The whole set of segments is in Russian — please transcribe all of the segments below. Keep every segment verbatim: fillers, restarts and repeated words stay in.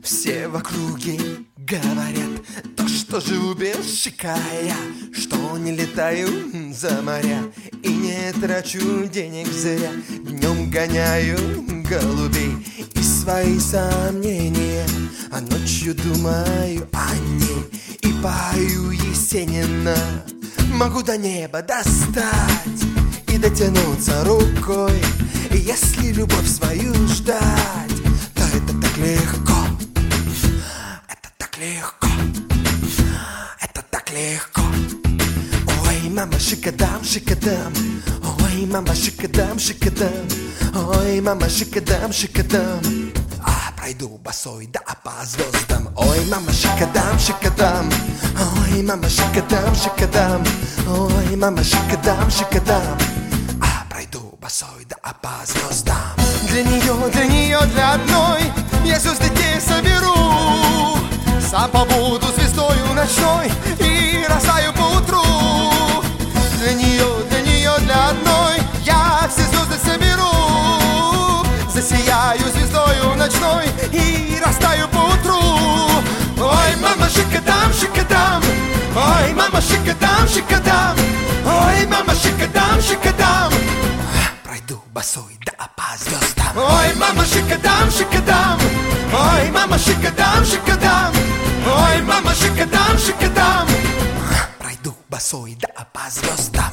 Все в округе говорят то, что живу без шикая, что не летаю за моря и не трачу денег зря. Днем гоняю голубей и свои сомнения, а ночью думаю о ней и пою Есенина. Могу до неба достать и дотянуться рукой, и если любовь свою ждать, то это так легко. Это так легко. Это так легко. Ой, мама, шикадам, шикадам. Ой, мама, шикадам, шикадам. Ой, мама, шикадам, шикадам. А пройду босой, да по звездам. Ой, мама, шикадам, шикадам. Ой, мама, шикадам, шикадам. Ой, мама, шикадам, шикадам. А пройду босой, да по звездам. Для нее, для нее, для одной я звезды те соберу. Сам побуду звездою ночной и растаю поутру. Для нее, для нее, для одной я все звезды соберу. Засияю звездою ночной и растаю поутру. Ой, мама, шикадам, шикадам. Ой, мама, шикадам, шикадам. Ой, мама, шикадам, шикадам. Пройду босой, да по звездам. Ой, мама, шикадам, шикадам. Ой, мама, шикадам, шикадам. Ой, мама, шикадам, шикадам. Пройду босой, да по звездам.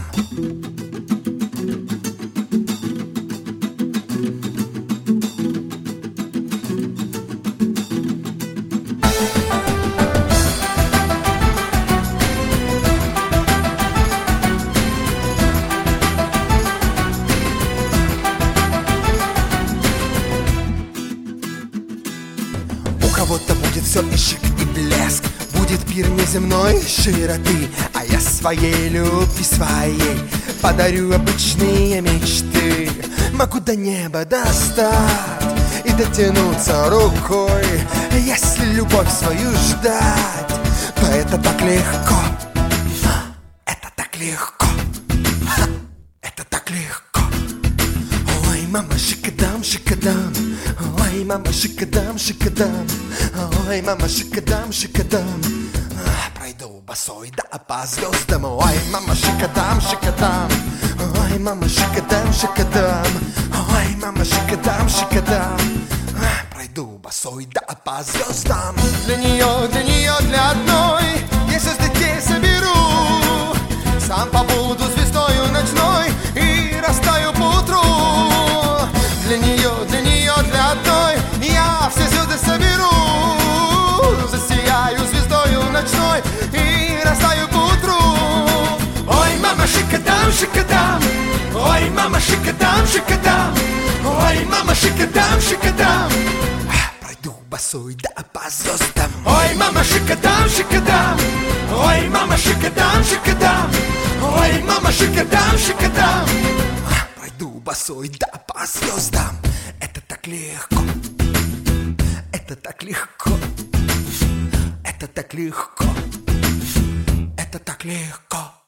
У кого-то будет все и шик, и блеск, будет пир неземной широты, а я своей любви своей подарю обычные мечты. Могу до неба достать и дотянуться рукой, если любовь свою ждать, то это так легко. Это так легко. Это так легко. Ой, мама, шикадам, шикадам. Ой, мама, шикадам, шикадам. Ой, мама, шикадам, шикадам. Пройду босой, да по звездам. Ой, мама, шикадам, шикадам. Ой, мама, шикадам, шикадам. Ой, мама, шикадам, шикадам. Пройду босой, да по звездам. Для нее, для нее, для одной я звезды те соберу. Сам побуду звездою ночной и растаю поутру. Для нее, для нее, для одной я все звезды соберу. Засияю звездою ночной и растаю поутру. Ой, мама, шикадам, шикадам. Ой, мама, шикадам, шикадам. Ой, мама, шикадам, шикадам. Пройду босой, да по звездам. Ой, мама, шикадам, шикадам. Ой, мама, шикадам, шикадам. Ой, мама, шикадам, шикадам. Пройду босой, да по звездам. Это так легко. Это так легко. Это так легко. Это так легко.